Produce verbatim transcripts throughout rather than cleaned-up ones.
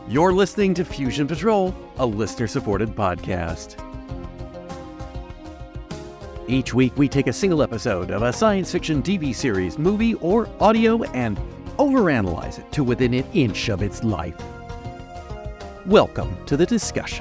You're listening to Fusion Patrol, a listener-supported podcast. Each week, we take a single episode of a science fiction T V series, movie, or audio and overanalyze it to within an inch of its life. Welcome to the discussion.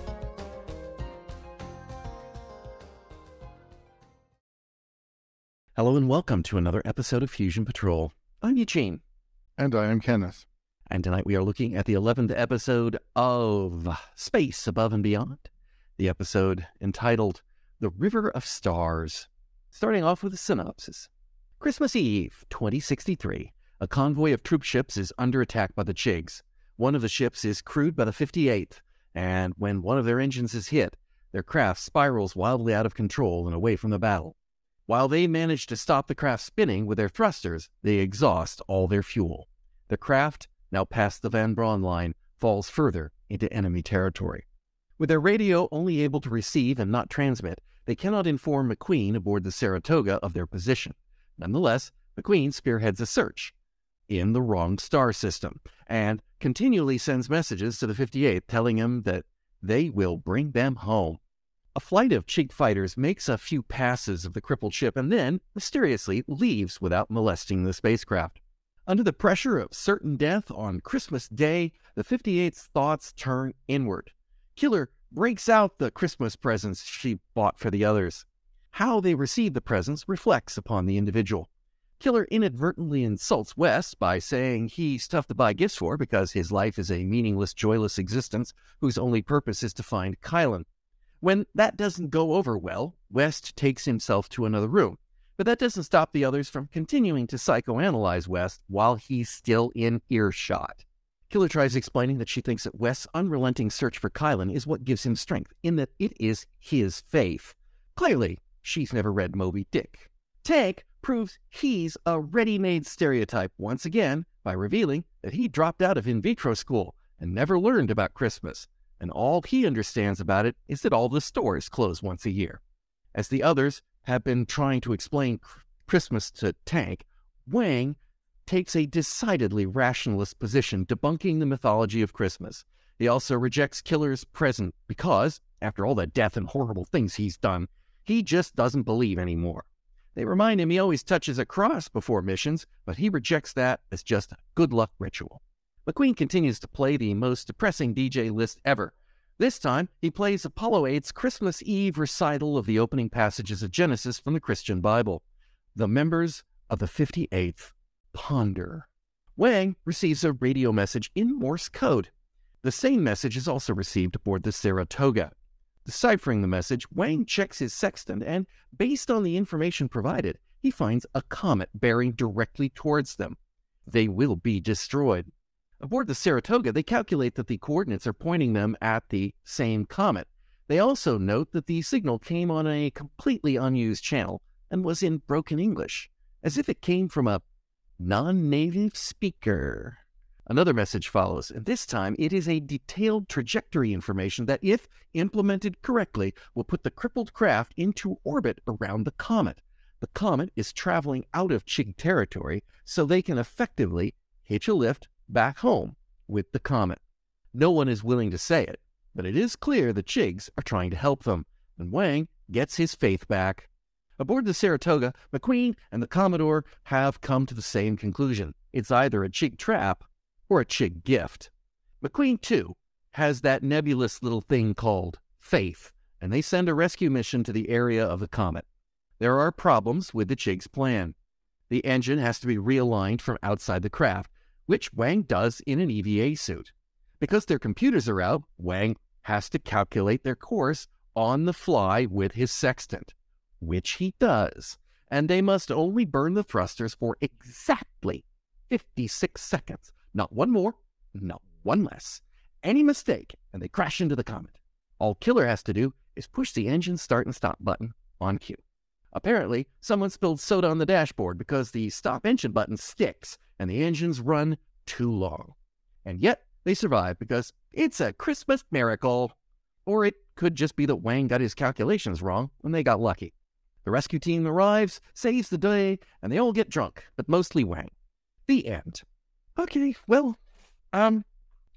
Hello and welcome to another episode of Fusion Patrol. I'm Eugene. And I am Kenneth. And tonight we are looking at the eleventh episode of Space Above and Beyond, the episode entitled The River of Stars. Starting off with a synopsis. Christmas Eve, twenty sixty-three, a convoy of troop ships is under attack by the Chigs. One of the ships is crewed by the fifty-eighth, and when one of their engines is hit, their craft spirals wildly out of control and away from the battle. While they manage to stop the craft spinning with their thrusters, they exhaust all their fuel. The craft, now past the Van Braun line, falls further into enemy territory. With their radio only able to receive and not transmit, they cannot inform McQueen aboard the Saratoga of their position. Nonetheless, McQueen spearheads a search in the wrong star system and continually sends messages to the fifty-eighth telling him that they will bring them home. A flight of Chig fighters makes a few passes of the crippled ship and then, mysteriously, leaves without molesting the spacecraft. Under the pressure of certain death on Christmas Day, the fifty-eighth's thoughts turn inward. Killer breaks out the Christmas presents she bought for the others. How they receive the presents reflects upon the individual. Killer inadvertently insults West by saying he's tough to buy gifts for because his life is a meaningless, joyless existence whose only purpose is to find Kylan. When that doesn't go over well, West takes himself to another room. But that doesn't stop the others from continuing to psychoanalyze West while he's still in earshot. Killer tries explaining that she thinks that West's unrelenting search for Kylan is what gives him strength, in that it is his faith. Clearly, she's never read Moby Dick. Tank proves he's a ready-made stereotype once again by revealing that he dropped out of in vitro school and never learned about Christmas, and all he understands about it is that all the stores close once a year. As the others have been trying to explain Christmas to Tank, Wang takes a decidedly rationalist position debunking the mythology of Christmas. He also rejects Killer's present because, after all the death and horrible things he's done, he just doesn't believe anymore. They remind him he always touches a cross before missions, but he rejects that as just a good luck ritual. McQueen continues to play the most depressing D J list ever. This time, he plays Apollo eight's Christmas Eve recital of the opening passages of Genesis from the Christian Bible. The members of the fifty-eighth ponder. Wang receives a radio message in Morse code. The same message is also received aboard the Saratoga. Deciphering the message, Wang checks his sextant and, based on the information provided, he finds a comet bearing directly towards them. They will be destroyed. Aboard the Saratoga, they calculate that the coordinates are pointing them at the same comet. They also note that the signal came on a completely unused channel and was in broken English, as if it came from a non-native speaker. Another message follows, and this time it is a detailed trajectory information that, if implemented correctly, will put the crippled craft into orbit around the comet. The comet is traveling out of Chig territory, so they can effectively hitch a lift back home with the comet. No one is willing to say it, but it is clear the Chigs are trying to help them, and Wang gets his faith back. Aboard the Saratoga, McQueen and the Commodore have come to the same conclusion. It's either a Chig trap or a Chig gift. McQueen, too, has that nebulous little thing called faith, and they send a rescue mission to the area of the comet. There are problems with the Chig's plan. The engine has to be realigned from outside the craft, which Wang does in an E V A suit. Because their computers are out, Wang has to calculate their course on the fly with his sextant, which he does, and they must only burn the thrusters for exactly fifty-six seconds. Not one more, not one less. Any mistake, and they crash into the comet. All Killer has to do is push the engine start and stop button on cue. Apparently, someone spilled soda on the dashboard because the stop engine button sticks and the engines run too long. And yet, they survive because it's a Christmas miracle. Or it could just be that Wang got his calculations wrong and they got lucky. The rescue team arrives, saves the day, and they all get drunk, but mostly Wang. The end. Okay, well, um,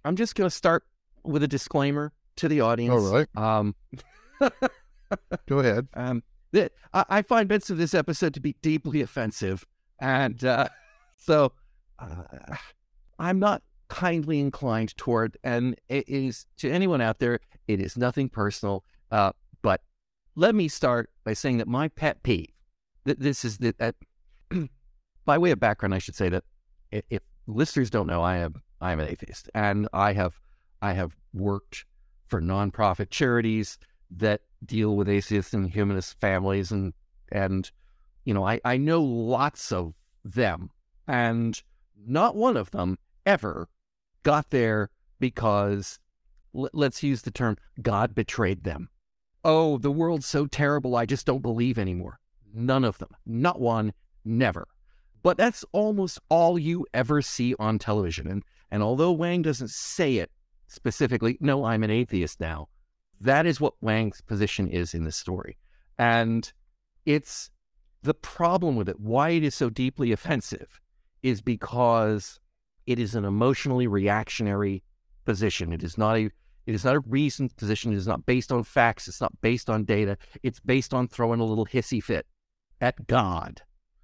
I'm just going to start with a disclaimer to the audience. All right. Um, Go ahead. Um, that I, I find bits of this episode to be deeply offensive, and uh, so uh, I'm not kindly inclined toward. And it is, to anyone out there, it is nothing personal. Uh, but let me start by saying that my pet peeve. That this is that. that by way of background, I should say that if, if listeners don't know, I am I am an atheist, and I have I have worked for nonprofit charities that deal with atheist and humanist families, and and you know I, I know lots of them, and not one of them ever got there because l- let's use the term God betrayed them. Oh, the world's so terrible, I just don't believe anymore. None of them, not one, never. But that's almost all you ever see on television, and and although Wang doesn't say it specifically, no, I'm an atheist now. That is what Wang's position is in this story. And it's the problem with it, why it is so deeply offensive, is because it is an emotionally reactionary position. It is not a it is not a reasoned position. It is not based on facts. It's not based on data. It's based on throwing a little hissy fit at God.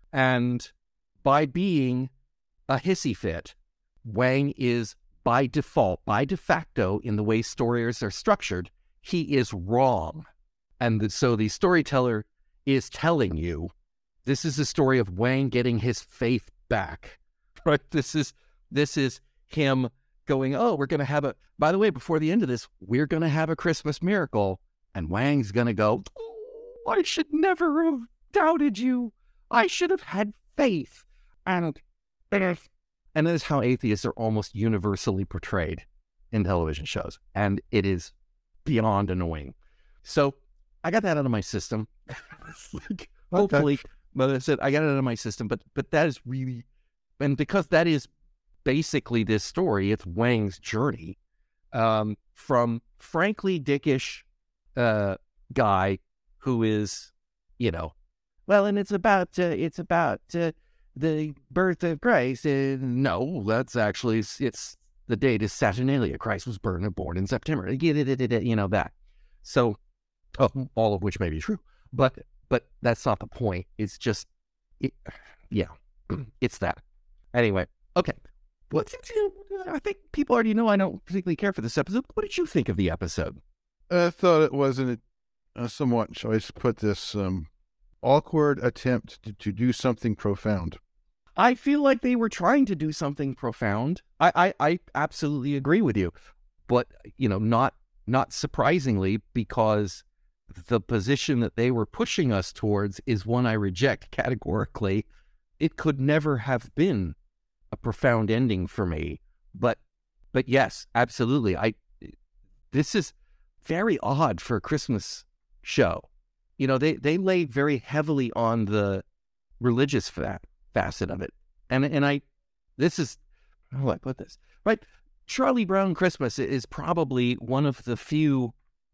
And by being a hissy fit, Wang is by default, by de facto, in the way stories are structured, he is wrong. And the, so the storyteller is telling you, this is the story of Wang getting his faith back, right? This is, this is him going, oh, we're going to have a, by the way, before the end of this, we're going to have a Christmas miracle. And Wang's going to go, oh, I should never have doubted you. I should have had faith. And, and that is how atheists are almost universally portrayed in television shows. And it is beyond annoying. So I got that out of my system. like, hopefully, Okay. but I said I got it out of my system. But but that is really, and because that is basically this story, it's Wang's journey um, from frankly dickish uh, guy who is, you know, well, and it's about uh, it's about uh, the birth of Christ. Uh, no, that's actually it's. The date is Saturnalia. Christ was born, born in September. You know that. So, oh, all of which may be true, but but that's not the point. It's just, it, yeah, it's that. Anyway, okay. Well, I think people already know I don't particularly care for this episode. What did you think of the episode? I thought it was an, a somewhat, shall I put this, um, awkward attempt to, to do something profound. I feel like they were trying to do something profound. I, I, I absolutely agree with you. But, you know, not not surprisingly, because the position that they were pushing us towards is one I reject categorically. It could never have been a profound ending for me. But but yes, absolutely. I this is very odd for a Christmas show. You know, they, they laid very heavily on the religious fa- facet of it. And and I, this is, how do I put this? Right? Charlie Brown Christmas is probably one of the few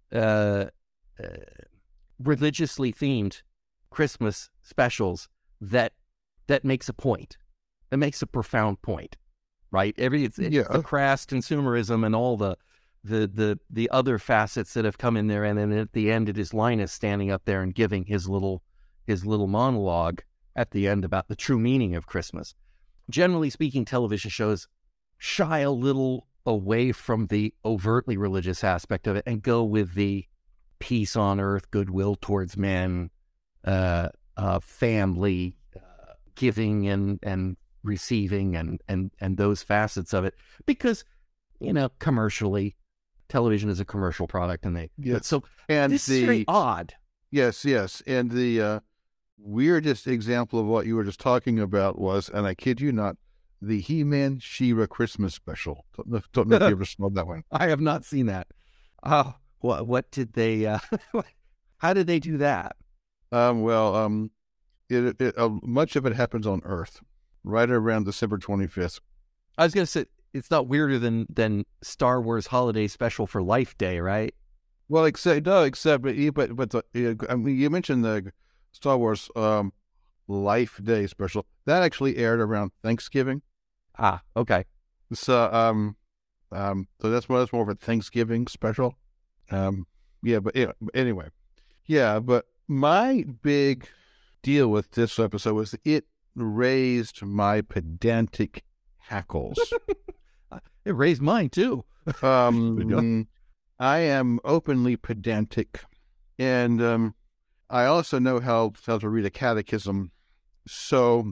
uh, uh, religiously themed Christmas specials that that makes a point. That makes a profound point, right? Every it's, it's Yeah. the crass consumerism and all the the the the other facets that have come in there, and then at the end it is Linus standing up there and giving his little his little monologue at the end about the true meaning of Christmas. Generally speaking, television shows shy a little away from the overtly religious aspect of it and go with the peace on earth, goodwill towards men, uh, uh, family, uh, giving and and receiving, and and and those facets of it, because, you know, commercially, television is a commercial product, and they Yes. so And this the, is very odd. yes, yes. And the uh, weirdest example of what you were just talking about was, and I kid you not, the He-Man She-Ra Christmas special. Don't know, don't know if you ever saw that one. I have not seen that. Oh, what what did they? Uh, how did they do that? Um, well, um, it, it uh, much of it happens on Earth, right around December twenty-fifth. I was gonna say it's not weirder than than Star Wars Holiday Special for Life Day, right? Well, except no, except but but, but the, I mean, you mentioned the Star Wars um, Life Day special that actually aired around Thanksgiving. Ah, okay. So, um, Um, so that's more, that's more of a Thanksgiving special. Um, yeah, but yeah, anyway, yeah, but my big deal with this episode was it raised my pedantic hackles. It raised mine too. um, I am openly pedantic, and um, I also know how, how to read a catechism. So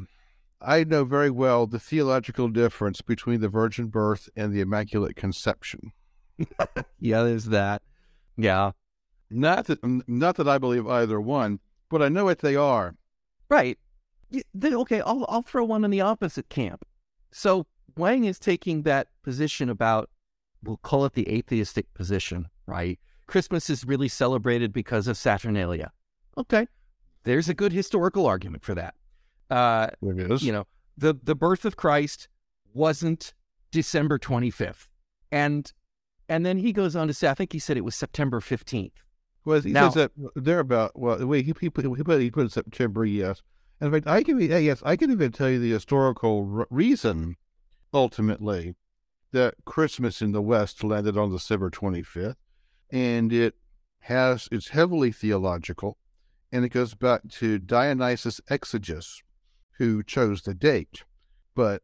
I know very well the theological difference between the virgin birth and the Immaculate Conception. Yeah, there's that. Yeah. Not that, not that I believe either one, but I know what they are. Right. Yeah, then, okay, I'll, I'll throw one in the opposite camp. So Wang is taking that position about, we'll call it the atheistic position, right? Christmas is really celebrated because of Saturnalia. Okay. There's a good historical argument for that. Uh, It is. you know, the, the birth of Christ wasn't December twenty-fifth. And and then he goes on to say, I think he said it was September fifteenth. Well, he Now- says that they're about, well, the way he, he, put, he, put, he put in September, yes. In fact, I can, yes, I can even tell you the historical r- reason, ultimately, that Christmas in the West landed on December twenty-fifth. And it has, it's heavily theological, and it goes back to Dionysius Exiguus, who chose the date. But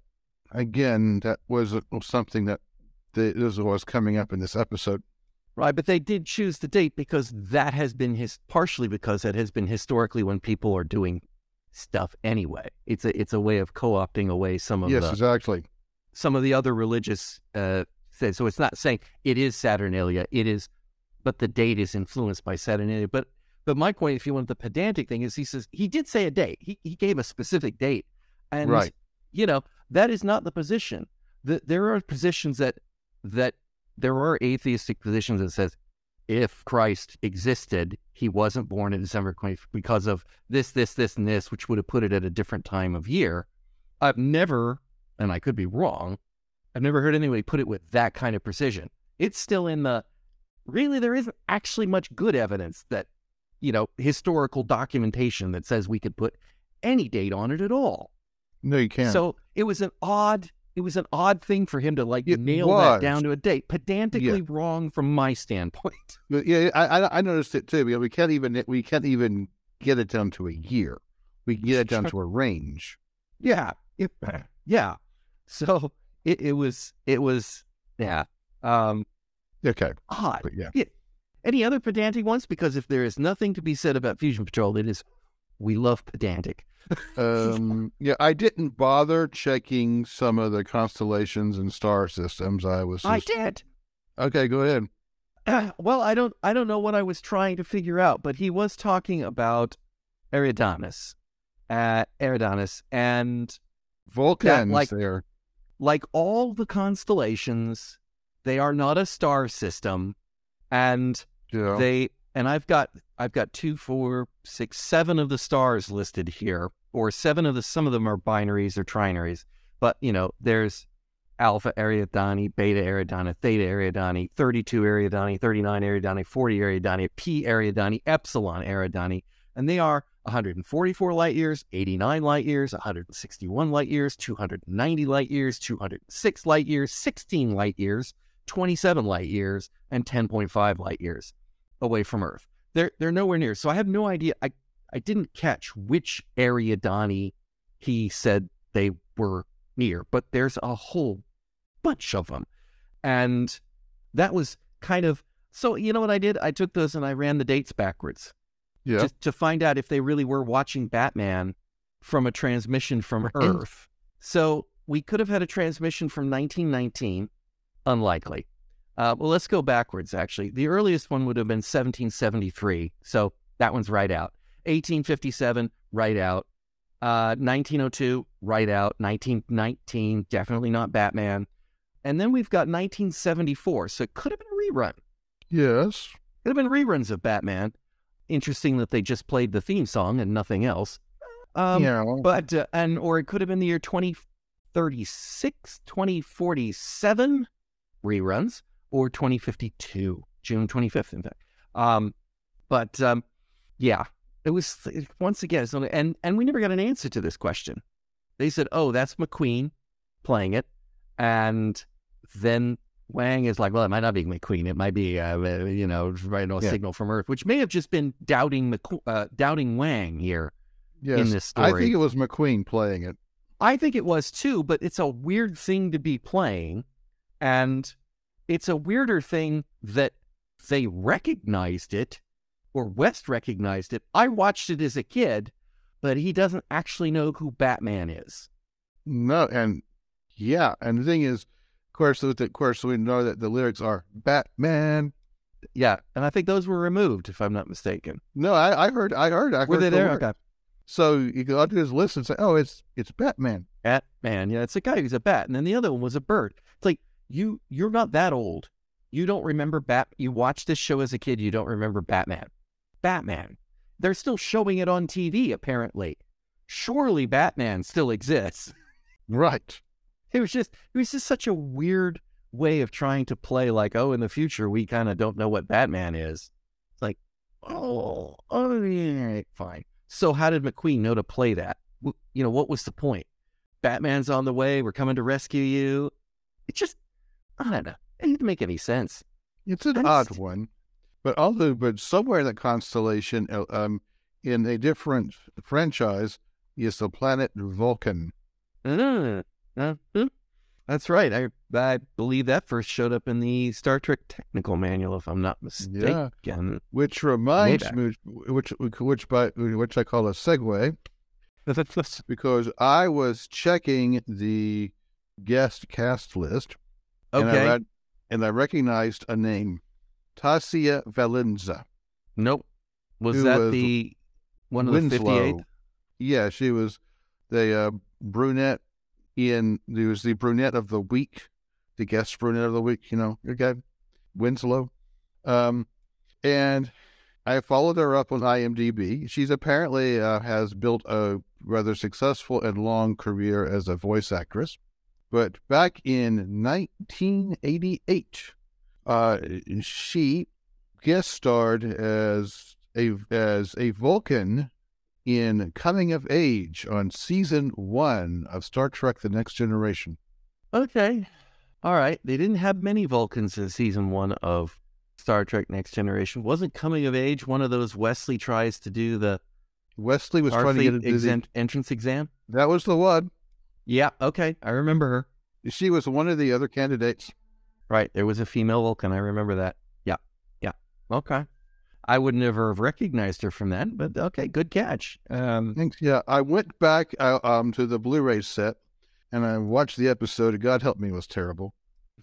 again, that was something that the, this was coming up in this episode. Right, but they did choose the date because that has been his partially because it has been historically when people are doing stuff anyway. It's a it's a way of co-opting away some of Yes, the exactly. some of the other religious uh things. So it's not saying it is Saturnalia, it is, but the date is influenced by Saturnalia. But but my point, if you want the pedantic thing, is he says he did say a date. He he gave a specific date, and Right. you know that is not the position. The, there are positions that that. There are atheistic positions that says if Christ existed, he wasn't born in December twentieth because of this, this, this, and this, which would have put it at a different time of year. I've never, and I could be wrong, I've never heard anybody put it with that kind of precision. It's still in the, really, there isn't actually much good evidence that, you know, historical documentation that says we could put any date on it at all. No, you can't. So it was an odd... It was an odd thing for him to like It nail was. that down to a date. Pedantically Yeah. wrong from my standpoint. But yeah, I, I I noticed it too. Because we can't even we can't even get it down to a year. We can get it down to a range. Yeah. It, yeah. So it, it was, it was, yeah. Um, Okay, odd. but yeah, Yeah. Any other pedantic ones? Because if there is nothing to be said about Fusion Patrol, it is, we love pedantic. um, yeah. I didn't bother checking some of the constellations and star systems. I was. I Just, did. okay, go ahead. Uh, well, I don't, I don't know what I was trying to figure out, but he was talking about Eridanus, uh, Eridanus, and Vulcans like- there. like all the constellations, they are not a star system, and Yeah. they, and I've got, I've got two, four, six, seven of the stars listed here, or seven of the, some of them are binaries or trinaries, but you know, there's Alpha Eridanus, Beta Eridanus, Theta Eridanus, thirty-two Eridanus, thirty-nine Eridanus, forty Eridanus, P Eridanus, Epsilon Eridanus, and they are one hundred forty-four light years, eighty-nine light years, one hundred sixty-one light years, two hundred ninety light years, two hundred six light years, sixteen light years, twenty-seven light years, and ten point five light years away from Earth. They're they're nowhere near. So I have no idea. I, I didn't catch which Eridanus he said they were near, but there's a whole bunch of them. And that was kind of, so you know what I did? I took those and I ran the dates backwards. Yeah. Just to find out if they really were watching Batman from a transmission from Right. Earth. So we could have had a transmission from nineteen nineteen. Unlikely. Uh, well, let's go backwards, actually. The earliest one would have been seventeen seventy-three. So that one's right out. eighteen fifty-seven, right out. Uh, nineteen oh two, right out. nineteen nineteen, definitely not Batman. And then we've got nineteen seventy-four. So it could have been a rerun. Yes. Could have been reruns of Batman. Interesting that they just played the theme song and nothing else. Um, yeah. But, uh, and, or it could have been the year twenty thirty-six, twenty forty-seven reruns, or twenty fifty-two, June twenty-fifth, in fact. Um, but, um, yeah, it was, once again, it's only, and, and we never got an answer to this question. They said, oh, that's McQueen playing it. And then Wang is like, well, it might not be McQueen. It might be, uh, you know, right, no Yeah. signal from Earth, which may have just been doubting McQ- uh, doubting Wang here Yes. in this story. I think it was McQueen playing it. I think it was too, but it's a weird thing to be playing, and it's a weirder thing that they recognized it, or West recognized it. I watched it as a kid, but he doesn't actually know who Batman is. No, and yeah, and the thing is, of course, of course, we know that the lyrics are Batman. Yeah, and I think those were removed, if I'm not mistaken. No, I, I heard, I heard, I Were heard they the there? lyrics. Okay. So you can all do is listen and say, oh, it's it's Batman. Batman. Yeah, it's a guy who's a bat, and then the other one was a bird. It's like, you, you're not that old. You don't remember Bat. You watched this show as a kid. You don't remember Batman. Batman. They're still showing it on T V, apparently. Surely Batman still exists. Right. It was just, it was just such a weird way of trying to play like, oh, in the future, we kind of don't know what Batman is. It's like, oh, oh, yeah, fine. So how did McQueen know to play that? W- You know, what was the point? Batman's on the way. We're coming to rescue you. It just, I don't know. It didn't make any sense. It's an And odd it's- one, but although, but somewhere in the constellation, uh, um, in a different franchise, is the planet Vulcan. Uh, uh, uh. That's right. I I believe that first showed up in the Star Trek Technical Manual, if I'm not mistaken. Which reminds back. me, which which by which I call a segue, because I was checking the guest cast list, and I Okay. read, and I recognized a name, Tasia Valenza. Nope. Was Who that was the one of the Winslow. fifty-eighth? Yeah, she was the uh, brunette in. There was the brunette of the week, the guest brunette of the week. You know, your guy, Winslow. Um, and I followed her up on IMDb. She's apparently uh, has built a rather successful and long career as a voice actress. But back in nineteen eighty-eight, uh, she guest starred as a as a Vulcan in Coming of Age on season one of Star Trek: The Next Generation. Okay. All right. They didn't have many Vulcans in season one of Star Trek Next Generation. Wasn't Coming of Age one of those Wesley tries to do the Wesley was trying to get Starfleet into the, exen- entrance exam? that was the one. Yeah. Okay. I remember her. She was one of the other candidates. Right. There was a female Vulcan. I remember that. Yeah. Yeah. Okay. I would never have recognized her from that, but okay, good catch. Um, Thanks. Yeah, I went back uh, um to the Blu-ray set and I watched the episode. God help me, it was terrible.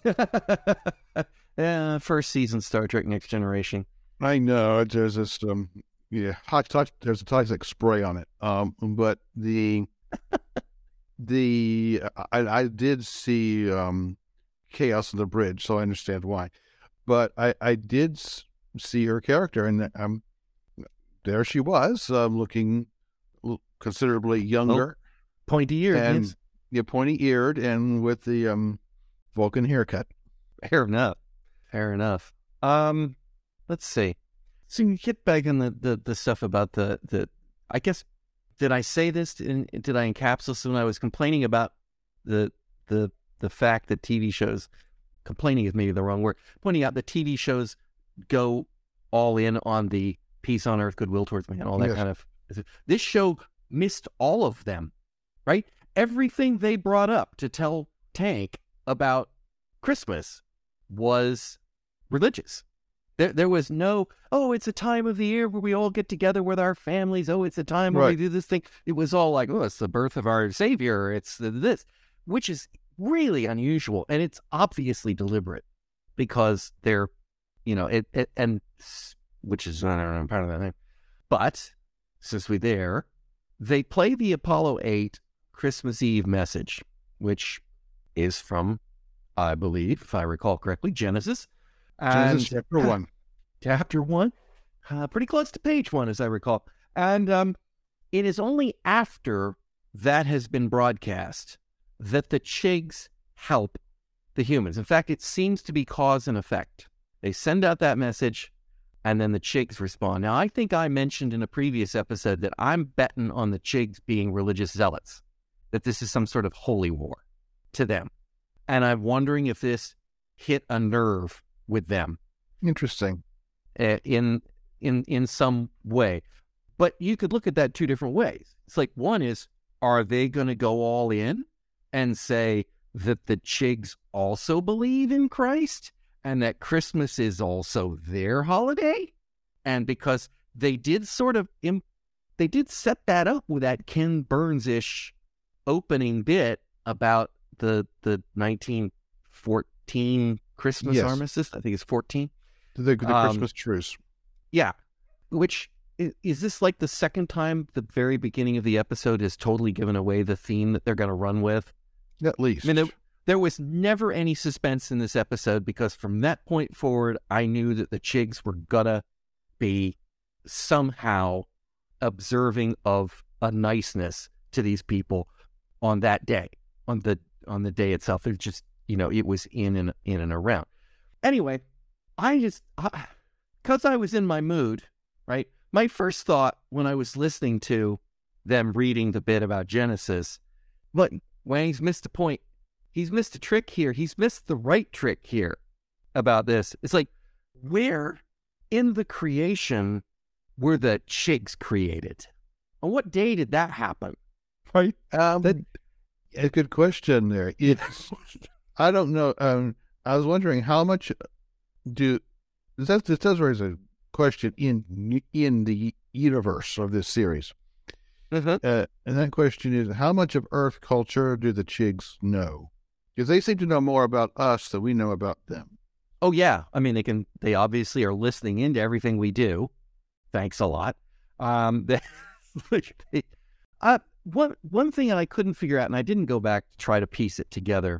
yeah, first season Star Trek Next Generation. I know there's this um yeah hot touch. There's a toxic spray on it. Um, but the the I, I did see um Chaos on the Bridge, so I understand why. But I I did s- see her character, and um there she was, um, looking l- considerably younger, Pointy ear. and Yes. yeah, pointy eared, and with the um Vulcan haircut. Fair enough. Fair enough. Um, let's see. So you get back on the, the, the stuff about the, the, I guess, did I say this? In, did I encapsulate this when I was complaining about the, the, the fact that T V shows, complaining is maybe the wrong word, pointing out that T V shows go all in on the peace on earth, goodwill towards man, all that Yes. kind of, this show missed all of them, right? Everything they brought up to tell Tank about Christmas was religious. There, there was no, oh, it's a time of the year where we all get together with our families. Oh, it's a time where we Right. do this thing. It was all like, oh, it's the birth of our Savior. It's the, this, which is really unusual. And it's obviously deliberate because they're, you know, it, it and which is, I don't know, part of that thing. But since we're there, they play the Apollo eight Christmas Eve message, which is from, I believe, if I recall correctly, Genesis. Genesis And chapter one. chapter one, uh, pretty close to page one, as I recall. And um, it is only after that has been broadcast that the Chigs help the humans. In fact, it seems to be cause and effect. They send out that message, and then the Chigs respond. Now, I think I mentioned in a previous episode that I'm betting on the Chigs being religious zealots, that this is some sort of holy war to them. And I'm wondering if this hit a nerve with them. Interesting. Uh, in in in some way. But you could look at that two different ways. It's like, one is, are they going to go all in and say that the Chigs also believe in Christ and that Christmas is also their holiday? And because they did sort of, imp- they did set that up with that Ken Burns-ish opening bit about the the nineteen fourteen Christmas Yes. armistice. I think it's fourteen. The, the Um, Christmas truce. Yeah, which is, is this like the second time the very beginning of the episode has totally given away the theme that they're going to run with? At least. I mean, there, there was never any suspense in this episode because from that point forward, I knew that the Chigs were gonna be somehow observing of a niceness to these people on that day, on the on the day itself. It just, you know, it was in and in and around. Anyway, I just, because I, I was in my mood, right? My first thought when I was listening to them reading the bit about Genesis, look, Wang's missed a point. He's missed a trick here. He's missed the right trick here about this. It's like, where in the creation were the Chigs created? On what day did that happen? Right. Um, That- a good question there. It's, I don't know. Um, I was wondering how much do this, this does raise a question in in the universe of this series, Uh-huh. uh, and that question is how much of Earth culture do the Chigs know? Because they seem to know more about us than we know about them. Oh yeah, I mean they can. They obviously are listening into everything we do. Thanks a lot. Um, they, they, uh, one one thing that I couldn't figure out, and I didn't go back to try to piece it together.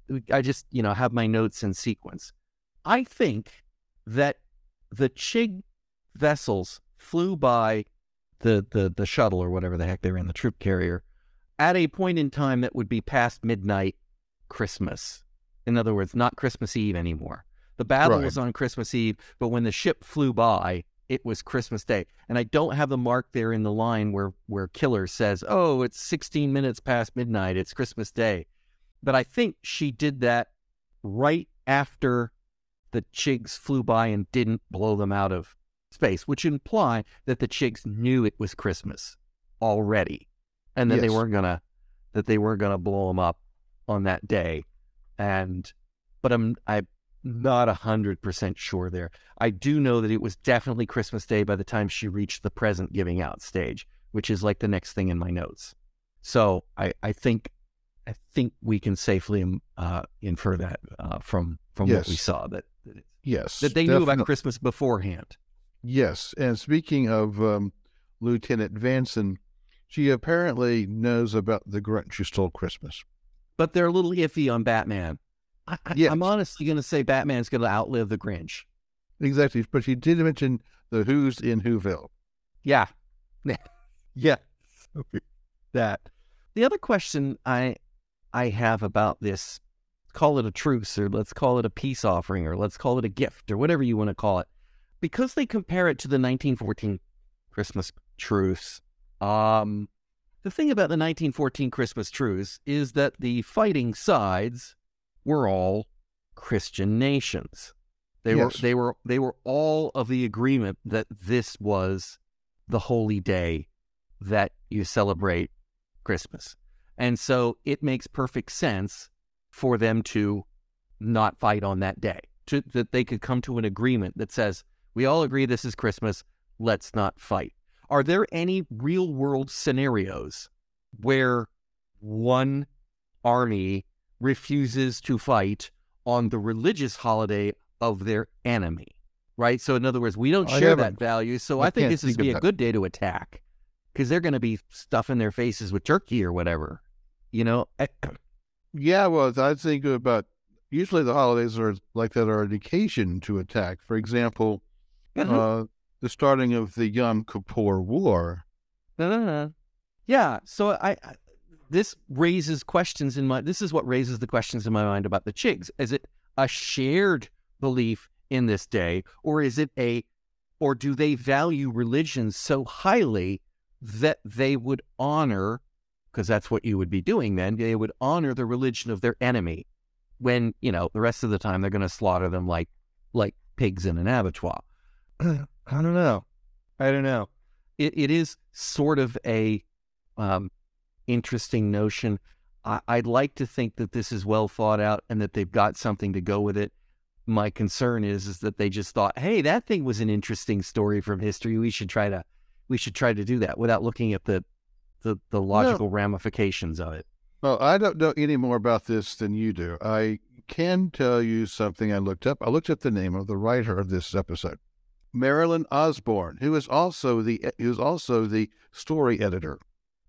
I just, you know, have my notes in sequence. I think that the Chig vessels flew by the the the shuttle or whatever the heck they were in, the troop carrier, at a point in time that would be past midnight Christmas. In other words, not Christmas Eve anymore. The battle Right. was on Christmas Eve, but when the ship flew by, it was Christmas Day. And I don't have the mark there in the line where, where Killer says, oh, it's sixteen minutes past midnight, it's Christmas Day. But I think she did that right after the Chigs flew by and didn't blow them out of space, which imply that the Chigs knew it was Christmas already, and that they Yes. weren't gonna that they weren't gonna blow them up on that day. And but I'm I'm not a hundred percent sure there. I do know that it was definitely Christmas Day by the time she reached the present giving out stage, which is like the next thing in my notes. So I I think. I think we can safely uh, infer that uh, from from what we Yes. saw, that that, it, Yes, that they knew about definitely. Christmas beforehand. Yes, and speaking of um, Lieutenant Vanson, she apparently knows about the Grinch who stole Christmas. But they're a little iffy on Batman. I, I, Yes. I'm honestly going to say Batman's going to outlive the Grinch. Exactly, but she did mention the Who's in Whoville. Yeah. Yeah. That. The other question I I have about this, call it a truce, or let's call it a peace offering, or let's call it a gift, or whatever you want to call it, because they compare it to the nineteen fourteen Christmas truce. Um, the thing about the nineteen fourteen Christmas truce is that the fighting sides were all Christian nations. They Yes. were they were they were all of the agreement that this was the holy day that you celebrate Christmas. And so it makes perfect sense for them to not fight on that day, to, that they could come to an agreement that says, we all agree this is Christmas, let's not fight. Are there any real world scenarios where one army refuses to fight on the religious holiday of their enemy? Right? So in other words, we don't I share haven't- that value, so I I, think can't this is think be of a that. good day to attack, because they're going to be stuffing their faces with turkey or whatever. You know, I- Yeah, well, I think about usually the holidays are like that are an occasion to attack. For example, uh, the starting of the Yom Kippur War. Uh, yeah. So I, I, this raises questions in my. This is what raises the questions in my mind about the Chigs. Is it a shared belief in this day, or is it a, or do they value religion so highly that they would honor, because that's what you would be doing then, they would honor the religion of their enemy when, you know, the rest of the time they're going to slaughter them like like pigs in an abattoir. I don't know. I don't know. It it is sort of a um, interesting notion. I, I'd like to think that this is well thought out and that they've got something to go with it. My concern is is that they just thought, hey, that thing was an interesting story from history. We should try to we should try to do that without looking at the the, the logical no. ramifications of it. Well, I don't know any more about this than you do. I can tell you something I looked up. I looked up the name of the writer of this episode, Marilyn Osborne, who is also the who is also the story editor.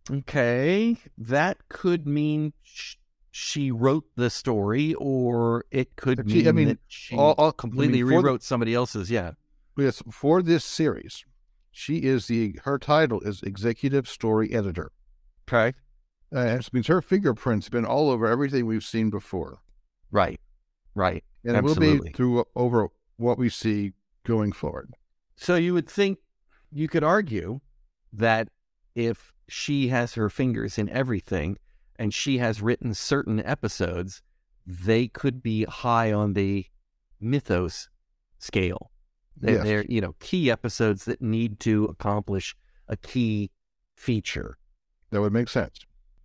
Okay, that could mean sh- she wrote the story, or it could she, mean I mean, that she all, all, completely I mean, rewrote the, somebody else's. Yeah. Yes, for this series, she is the her title is executive story editor. Okay. Uh, it means her fingerprints have been all over everything we've seen before. Right, right. And Absolutely. it will be through over what we see going forward. So you would think, you could argue that if she has her fingers in everything and she has written certain episodes, they could be high on the mythos scale. They're, yes. they're, you know, key episodes that need to accomplish a key feature. That would make sense.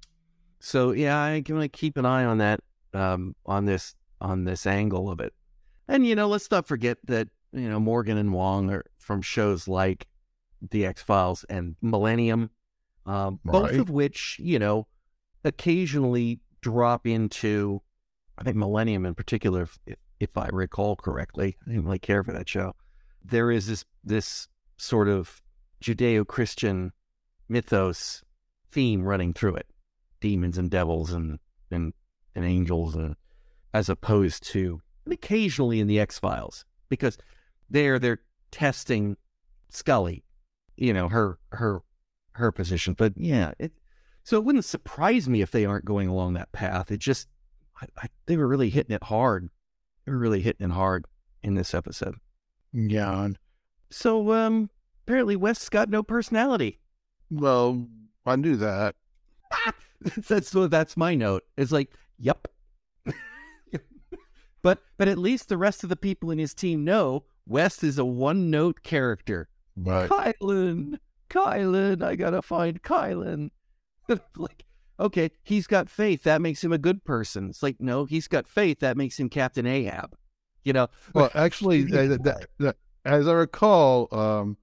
So yeah, I'm gonna keep an eye on that, um, on this, on this angle of it. And you know, let's not forget that, you know, Morgan and Wong are from shows like The X-Files and Millennium, um, right. both of which, you know, occasionally drop into, I think Millennium in particular, if, if I recall correctly. I didn't really care for that show. There is this this sort of Judeo-Christian mythos theme running through it. Demons and devils and, and, and angels, and, as opposed to, and occasionally in the X-Files, because there they're testing Scully, you know, her her her position. But yeah, it, so it wouldn't surprise me if they aren't going along that path. It just, I, I, they were really hitting it hard. They were really hitting it hard in this episode. Yeah. So um, apparently West's got no personality. Well, I knew that. that's that's my note. It's like, yep. but but at least the rest of the people in his team know West is a one-note character. Right. Kylan, Kylan, I gotta find Kylan. Like, okay, he's got faith. That makes him a good person. It's like, no, he's got faith. That makes him Captain Ahab. You know. Well, actually, that, that, that, as I recall, um,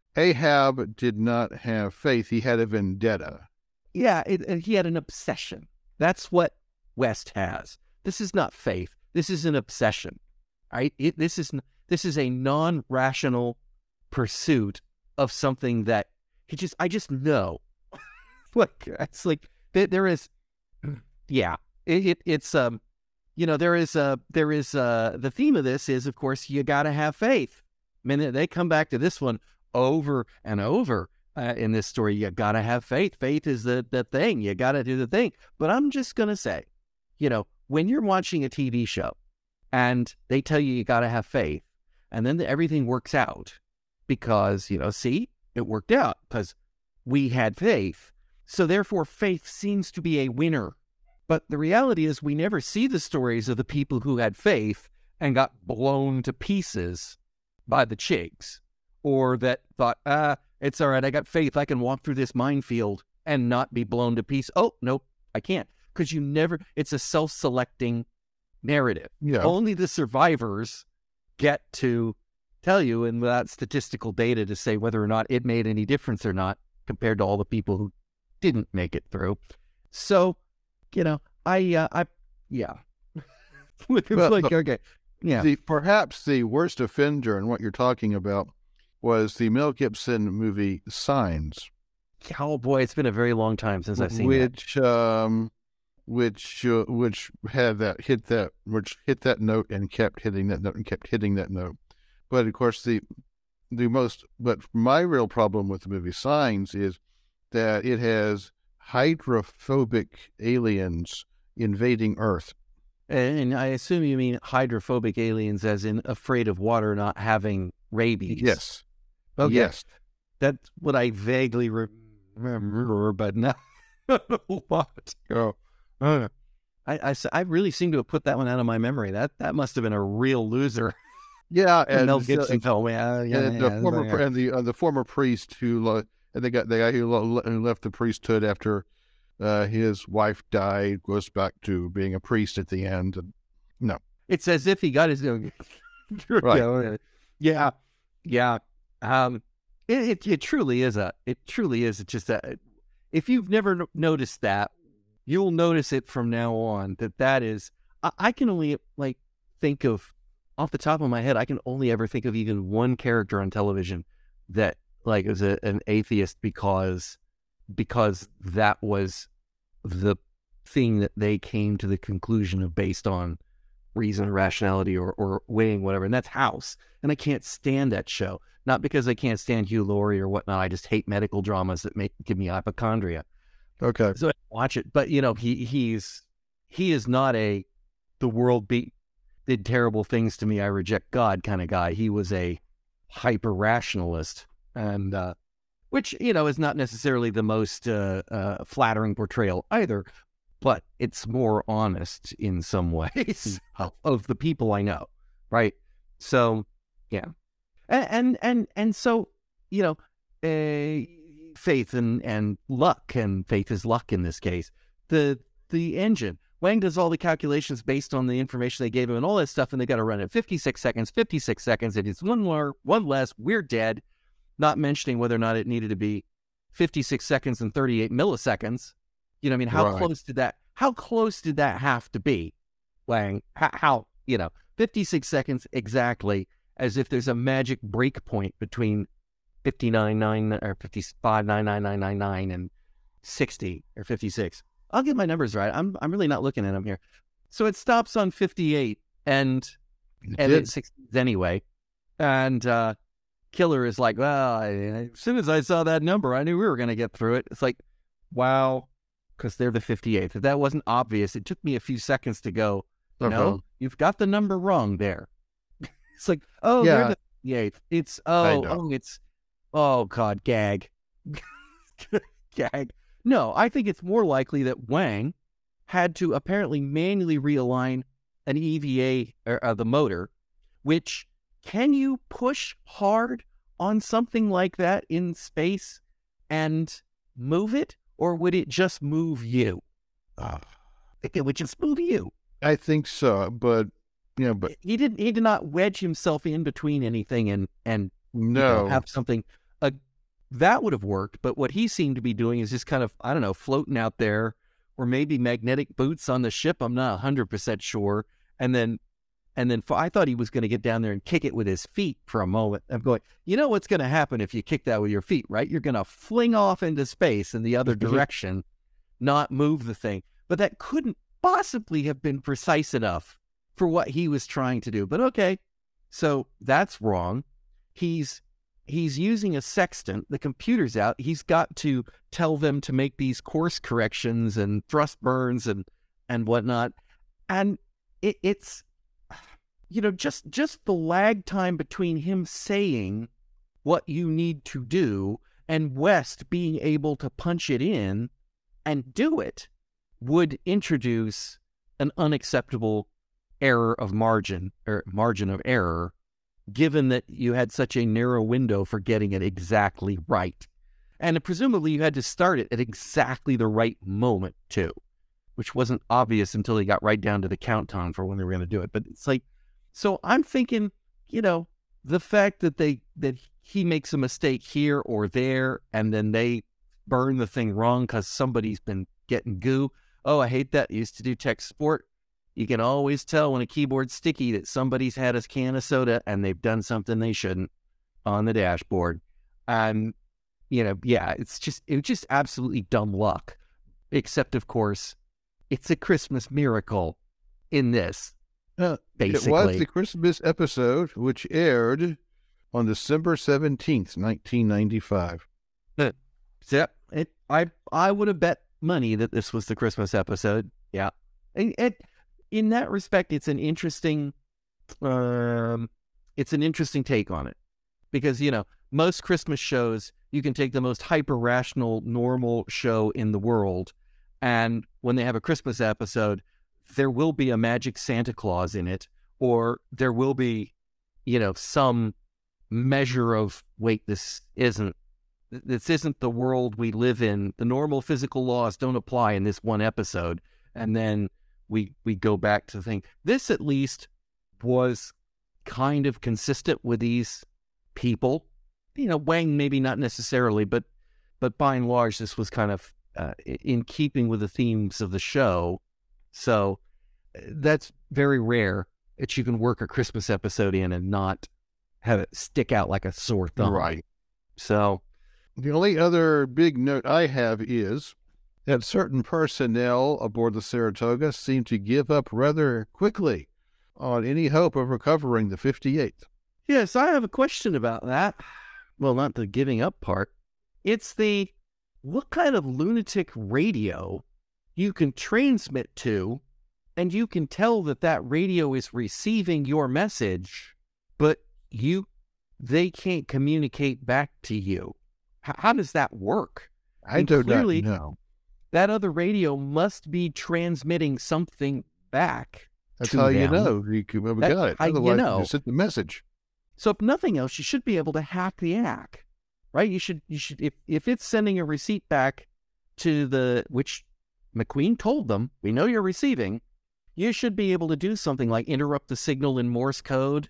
Ahab did not have faith. He had a vendetta. Yeah, it, it, he had an obsession. That's what West has. This is not faith. This is an obsession. Right? It, this is this is a non-rational pursuit of something that he just. I just know. Like, it's like there, there is. Yeah, it, it it's um, you know, there is uh there is uh the theme of this is, of course, you got to have faith. I mean, they come back to this one over and over. Uh, in this story, you got to have faith. Faith is the, the thing. You got to do the thing. But I'm just going to say, you know, when you're watching a T V show and they tell you you got to have faith, and then the, everything works out because, you know, see, it worked out because we had faith. So therefore, faith seems to be a winner. But the reality is we never see the stories of the people who had faith and got blown to pieces by the Chigs, or that thought, ah, it's all right, I got faith, I can walk through this minefield and not be blown to pieces. Oh, nope, I can't. Because you never, it's a self-selecting narrative. Yeah. Only the survivors get to tell you, and without statistical data to say whether or not it made any difference or not compared to all the people who didn't make it through. So, you know, I, uh, I, yeah. It's well, like, okay, yeah. The, perhaps the worst offender in what you're talking about was the Mel Gibson movie Signs. Oh boy, it's been a very long time since I've seen which, that. Um, which, uh, which had that hit that, which hit that note and kept hitting that note and kept hitting that note. But of course, the the most, but my real problem with the movie Signs is that it has hydrophobic aliens invading Earth. And I assume you mean hydrophobic aliens as in afraid of water, not having rabies. Yes. Okay. Yes. That's what I vaguely remember, but not a lot. Oh. Uh, I, I s- I really seem to have put that one out of my memory. That that must have been a real loser. Yeah, And and Mel so- Gibson told me, uh, yeah, and the yeah, former yeah. and the uh, the former priest who uh, and they got the guy who, lo- who left the priesthood after uh, his wife died goes back to being a priest at the end. And, no, It's as if he got his own. Right. Yeah, yeah. Um, it, it it truly is a. It truly is just a. If you've never no- noticed that, you'll notice it from now on. That that is. I, I can only like think of off the top of my head. I can only ever think of even one character on television that like is a, an atheist because because that was the thing that they came to the conclusion of based on reason or rationality or, or weighing whatever. And that's House. And I can't stand that show. Not because I can't stand Hugh Laurie or whatnot. I just hate medical dramas that make give me hypochondria. okay, So I watch it. But you know, he he's he is not a the world beat did terrible things to me, I reject God kind of guy. He was a hyper rationalist. And uh which, you know, is not necessarily the most uh, uh, flattering portrayal either, but it's more honest in some ways of, of the people I know, right? So, yeah, and and and, and so, you know, uh, faith and, and luck, and faith is luck in this case. The the engine, Wang does all the calculations based on the information they gave him and all that stuff, and they got to run it fifty-six seconds, fifty-six seconds. It is one more, one less. We're dead. Not mentioning whether or not it needed to be fifty-six seconds and thirty-eight milliseconds. You know, I mean, how Right. close did that? How close did that have to be, Wang? How, how you know, fifty-six seconds exactly, as if there's a magic break point between fifty-nine nine or fifty-five nine nine nine nine nine and sixty or fifty-six. I'll get my numbers right. I'm I'm really not looking at them here. So it stops on fifty-eight, and It and did. it's sixties anyway, and. uh Killer is like, well, I, as soon as I saw that number, I knew we were going to get through it. It's like, wow, because they're the fifty-eighth. If that wasn't obvious, it took me a few seconds to go, Uh-huh. no, you've got the number wrong there. It's like, oh, Yeah. they're the fifty-eighth. It's, oh, know. oh, it's, oh, God, gag. Gag. No, I think it's more likely that Wang had to apparently manually realign an E V A, or uh, the motor, which, can you push hard on something like that in space and move it? Or would it just move you? Ah, It would just move you. I think so, but you know, but He didn't he did not wedge himself in between anything and, and you know, no, have something. Uh, that would have worked, but what he seemed to be doing is just kind of, I don't know, floating out there, or maybe magnetic boots on the ship. I'm not one hundred percent sure. And then And then for, I thought he was going to get down there and kick it with his feet for a moment. I'm going, you know what's going to happen if you kick that with your feet, right? You're going to fling off into space in the other direction, not move the thing. But that couldn't possibly have been precise enough for what he was trying to do. But okay, so that's wrong. He's he's using a sextant. The computer's out. He's got to tell them to make these course corrections and thrust burns and and whatnot. And it, it's you know, just just the lag time between him saying what you need to do and West being able to punch it in and do it would introduce an unacceptable error of margin, or margin of error, given that you had such a narrow window for getting it exactly right. And presumably you had to start it at exactly the right moment too, which wasn't obvious until he got right down to the countdown for when they were going to do it. But it's like, so I'm thinking, you know, the fact that they that he makes a mistake here or there, and then they burn the thing wrong because somebody's been getting goo. Oh, I hate that. I used to do tech support. You can always tell when a keyboard's sticky that somebody's had a can of soda and they've done something they shouldn't on the dashboard. And, you know, yeah, it's just it was just absolutely dumb luck. Except, of course, it's a Christmas miracle in this. Uh, Basically. It was the Christmas episode, which aired on December seventeenth, nineteen ninety-five. Uh, so it, I I would have bet money that this was the Christmas episode. Yeah. And it, in that respect, it's an interesting, um, it's an interesting take on it. Because, you know, most Christmas shows, you can take the most hyper-rational, normal show in the world, and when they have a Christmas episode, there will be a magic Santa Claus in it, or there will be, you know, some measure of, wait, this isn't, this isn't the world we live in. The normal physical laws don't apply in this one episode. And then we, we go back to the thing. This at least was kind of consistent with these people. You know, Wang maybe not necessarily, but, but by and large, this was kind of uh, in keeping with the themes of the show. So that's very rare that you can work a Christmas episode in and not have it stick out like a sore thumb. Right. So the only other big note I have is that certain personnel aboard the Saratoga seem to give up rather quickly on any hope of recovering the fifty-eighth. Yes, I have a question about that. Well, not the giving up part. It's the, what kind of lunatic radio you can transmit to, and you can tell that that radio is receiving your message, but you, they can't communicate back to you. H- how does that work? I And do clearly, not know. that other radio must be transmitting something back. That's to how you them. know you can- we That- got it. how you Otherwise, know. you send the message. So if nothing else, you should be able to hack the A C K, right? You should, you should, if, if it's sending a receipt back to the, which McQueen told them, we know you're receiving, you should be able to do something like interrupt the signal in Morse code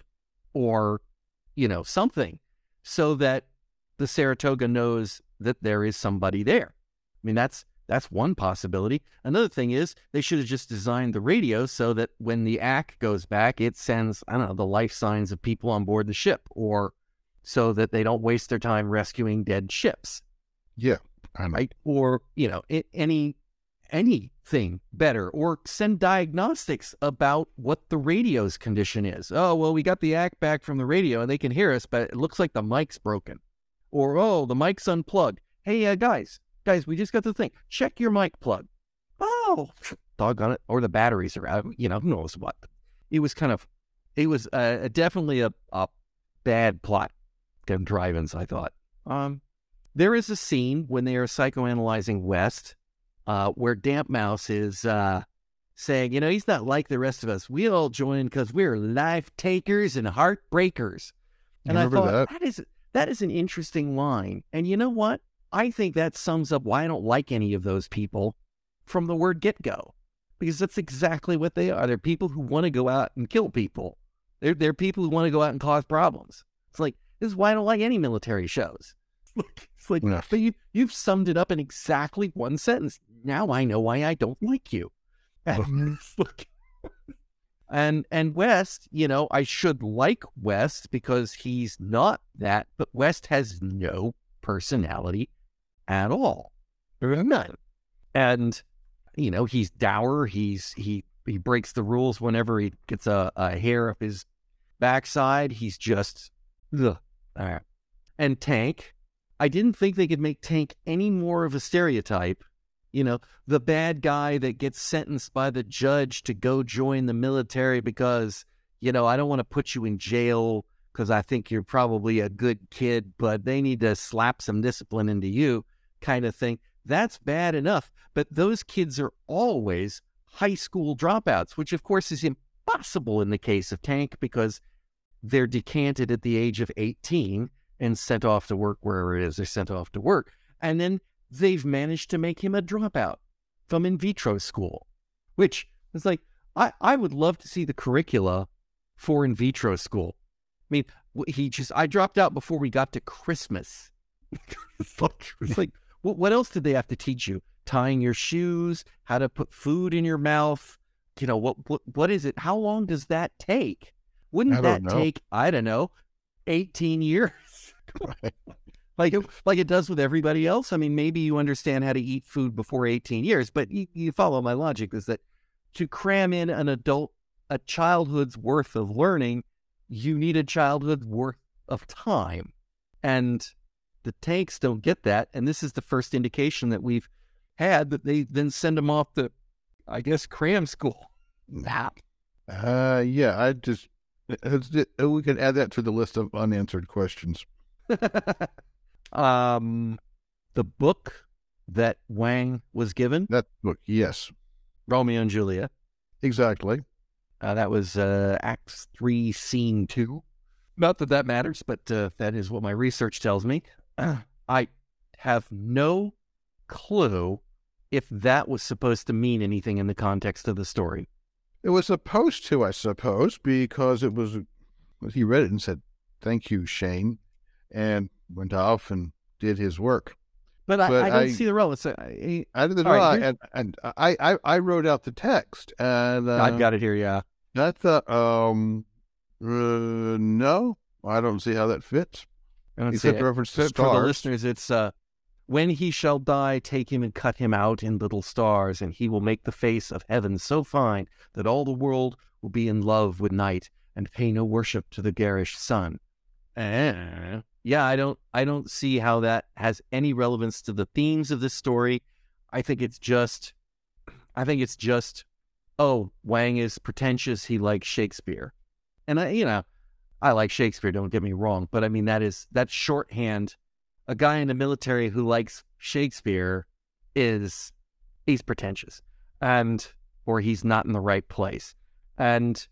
or, you know, something so that the Saratoga knows that there is somebody there. I mean, that's, that's one possibility. Another thing is they should have just designed the radio so that when the A C K goes back, it sends, I don't know, the life signs of people on board the ship, or so that they don't waste their time rescuing dead ships, Yeah, I know. right? Or, you know, it, any, anything better, or send diagnostics about what the radio's condition is. Oh, well, we got the A C K back from the radio and they can hear us, but it looks like the mic's broken. Or, oh, the mic's unplugged. Hey, uh, guys, guys, we just got the thing. Check your mic plug. Oh, doggone it. Or the batteries are out. You know, who knows what. It was kind of, it was uh, definitely a, a bad plot contrivance, I thought. Um, there is a scene when they are psychoanalyzing West uh, where Damp Mouse is uh, saying, you know, he's not like the rest of us. We all join because we're life takers and heartbreakers. And I Remember thought, that? that is that is an interesting line. And you know what? I think that sums up why I don't like any of those people from the word get-go. Because that's exactly what they are. They're people who want to go out and kill people. They're, they're people who want to go out and cause problems. It's like, this is why I don't like any military shows. It's like, Yeah. but you, you've summed it up in exactly one sentence. Now I know why I don't like you. And, look, and, and West, you know, I should like West because he's not that, but West has no personality at all. None. And, you know, he's dour. He's, he, he breaks the rules whenever he gets a, a hair up his backside. He's just, ugh. All right. And Tank, I didn't think they could make Tank any more of a stereotype. You know, the bad guy that gets sentenced by the judge to go join the military because, you know, I don't want to put you in jail because I think you're probably a good kid, but they need to slap some discipline into you kind of thing. That's bad enough. But those kids are always high school dropouts, which of course is impossible in the case of Tank because they're decanted at the age of eighteen and sent off to work wherever it is they're sent off to work. And then they've managed to make him a dropout from in vitro school, which is like, I, I would love to see the curricula for in vitro school. I mean, he just, I dropped out before we got to Christmas. It's like, what, what else did they have to teach you? Tying your shoes, how to put food in your mouth. You know, what, what, what is it? How long does that take? Wouldn't I that don't know. take, I don't know, eighteen years? Like it, like it does with everybody else. I mean, maybe you understand how to eat food before eighteen years, but you, you follow my logic is that to cram in an adult, a childhood's worth of learning, you need a childhood's worth of time. And the Tanks don't get that. And this is the first indication that we've had that they then send them off to, I guess, cram school. Nah. Uh, yeah, I just, it's, it, we can add that to the list of unanswered questions. um, the book that Wang was given, That book, yes. Romeo and Juliet, Exactly. Uh, that was uh, Act three, Scene two. Not that that matters, but uh, that is what my research tells me. Uh, I have no clue if that was supposed to mean anything in the context of the story. It was supposed to, I suppose, because it was, he read it and said, "Thank you, Shane," and went off and did his work. But I, But I don't I- see the relevance. I, I didn't All know, right, here's- and, and I, I, I wrote out the text, and uh, I've got it here, yeah. I thought, um, uh, no, I don't see how that fits. I don't see Except it. reference to For, for the stars. listeners, it's uh, when he shall die, take him and cut him out in little stars, and he will make the face of heaven so fine that all the world will be in love with night and pay no worship to the garish sun. Eh, yeah, I don't, I don't see how that has any relevance to the themes of this story. I think it's just, I think it's just, oh, Wang is pretentious. He likes Shakespeare, and I, you know, I like Shakespeare. Don't get me wrong, but I mean that is that's shorthand. A guy in the military who likes Shakespeare is he's pretentious, and or he's not in the right place, and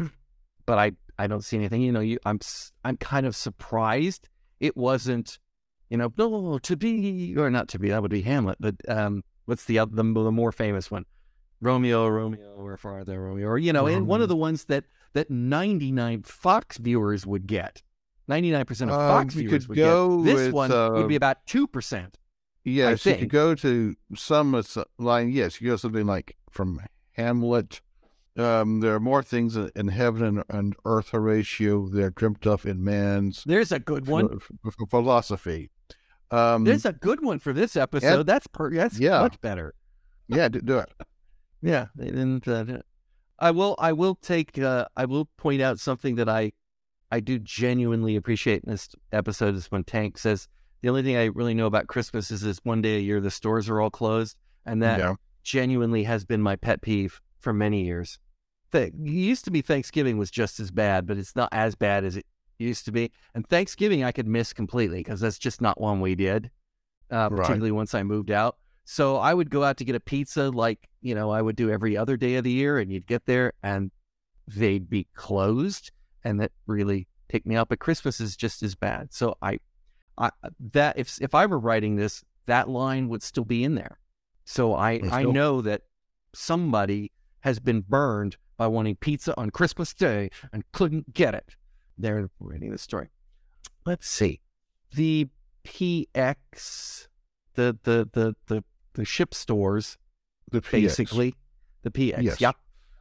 but I I don't see anything. You know, you I'm s- I'm kind of surprised it wasn't, you know, no to be or not to be, that would be Hamlet, but um, what's the other the, the more famous one? Romeo, Romeo, where far there, Romeo, or you know, and one of the ones that that ninety-nine Fox viewers would get. ninety-nine percent of Um, Fox you viewers could would go get. This with, one uh, would be about two percent. Yes, you think. could go to some uh, s- line. Yes, you go something like from Hamlet. Um, there are more things in in heaven and, and earth, Horatio. They're dreamt of in man's There's a good one. ph- ph- philosophy. Um, There's a good one for this episode. That's per, that's yeah. much better. yeah, do, do it. Yeah, they didn't. Uh, I will. I will take. Uh, I will point out something that I, I do genuinely appreciate in this episode is when Tank says the only thing I really know about Christmas is this one day a year the stores are all closed, and that Yeah. genuinely has been my pet peeve for many years. Th- It used to be Thanksgiving was just as bad, but it's not as bad as it used to be. And Thanksgiving I could miss completely because that's just not one we did, uh, Right. particularly once I moved out. So I would go out to get a pizza like, you know, I would do every other day of the year, and you'd get there and they'd be closed, and that really ticked me out. But Christmas is just as bad. So I, I that if if I were writing this, that line would still be in there. So I It's I still- know that somebody has been burned by wanting pizza on Christmas Day and couldn't get it. They're reading the story. Let's see. The P X, the the the the, the ship stores, The P X. basically. The P X, Yes. yeah.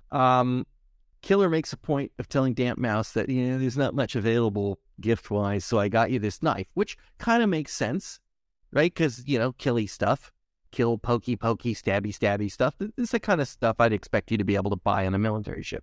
Um, Killer makes a point of telling Damp Mouse that, you know, there's not much available gift-wise, so I got you this knife, which kind of makes sense, right? Because, you know, killy stuff, kill, pokey, pokey, stabby, stabby stuff. This is the kind of stuff I'd expect you to be able to buy on a military ship.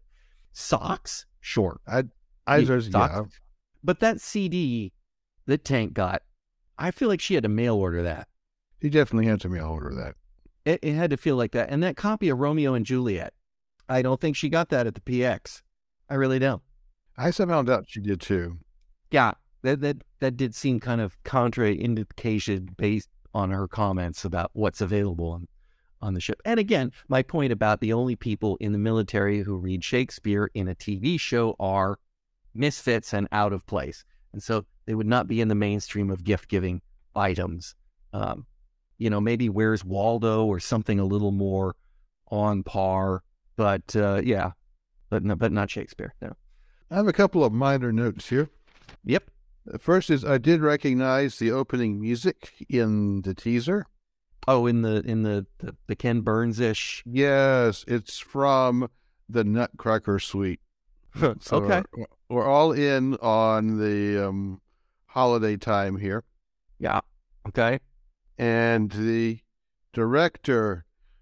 Socks? Sure. I, I You- just, socks? yeah. But that C D that Tank got, I feel like she had to mail order that. He definitely had to mail order that. It, it had to feel like that. And that copy of Romeo and Juliet, I don't think she got that at the P X. I really don't. I somehow doubt she did too. Yeah, that that that did seem kind of contraindication based on her comments about what's available on, on the ship. And again, my point about the only people in the military who read Shakespeare in a T V show are misfits and out of place. And so they would not be in the mainstream of gift-giving items. Um, you know, maybe Where's Waldo or something a little more on par. But uh, yeah, but no, but not Shakespeare. No. I have a couple of minor notes here. Yep. The first is I did recognize the opening music in the teaser. Oh, in the in the the, the Ken Burns ish. Yes, it's from the Nutcracker Suite. So Okay. We're, we're all in on the um, holiday time here. Yeah. Okay. And the director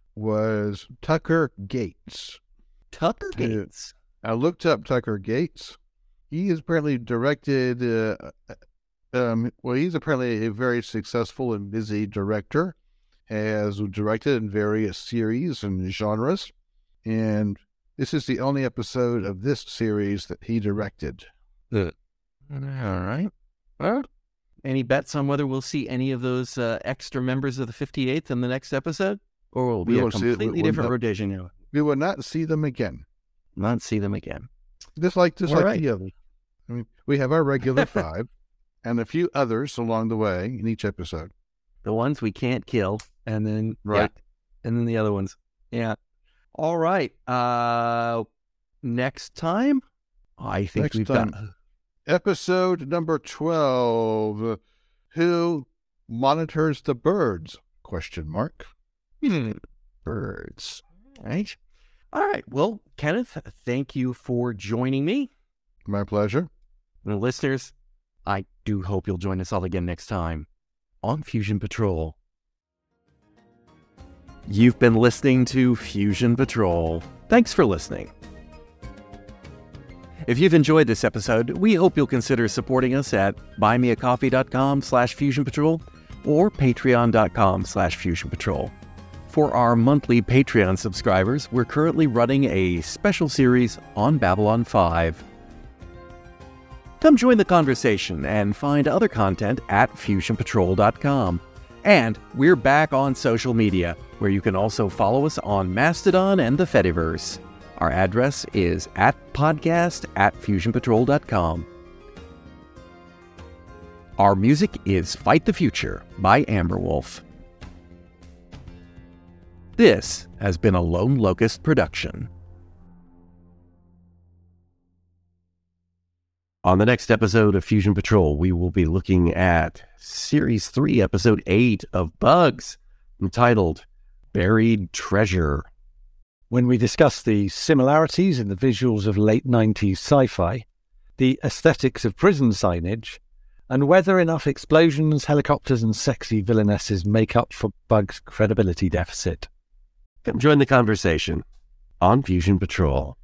was Tucker Gates. Tucker Yeah. Gates. I looked up Tucker Gates. He has apparently directed, uh, um, well, he's apparently a very successful and busy director, has directed in various series and genres, and this is the only episode of this series that he directed. All right. Well, any bets on whether we'll see any of those uh, extra members of the fifty-eighth in the next episode? Or will it We be a will see it. completely We- we- different no. rotation? You know? We will not see them again. Not see them again. Just like just All like right. the others. I mean, we have our regular five and a few others along the way in each episode. The ones we can't kill, and then Right. yeah, and then the other ones. Yeah. All right. Uh, next time, I think Next we've time. got Episode number twelve. Who monitors the birds? Question mark. birds. All right. All right. Well, Kenneth, thank you for joining me. My pleasure. And listeners, I do hope you'll join us all again next time on Fusion Patrol. You've been listening to Fusion Patrol. Thanks for listening. If you've enjoyed this episode, we hope you'll consider supporting us at buymeacoffee.com slash Fusion Patrol or patreon.com slash Fusion Patrol. For our monthly Patreon subscribers, we're currently running a special series on Babylon five. Come join the conversation and find other content at fusion patrol dot com. And we're back on social media, where you can also follow us on Mastodon and the Fediverse. Our address is at podcast at fusion patrol dot com. Our music is Fight the Future by Amberwolf. This has been a Lone Locust production. On the next episode of Fusion Patrol, we will be looking at Series three, Episode eight of Bugs, entitled Buried Treasure. When we discuss the similarities in the visuals of late nineties sci-fi, the aesthetics of prison signage, and whether enough explosions, helicopters, and sexy villainesses make up for Bugs' credibility deficit. Come join the conversation on Fusion Patrol.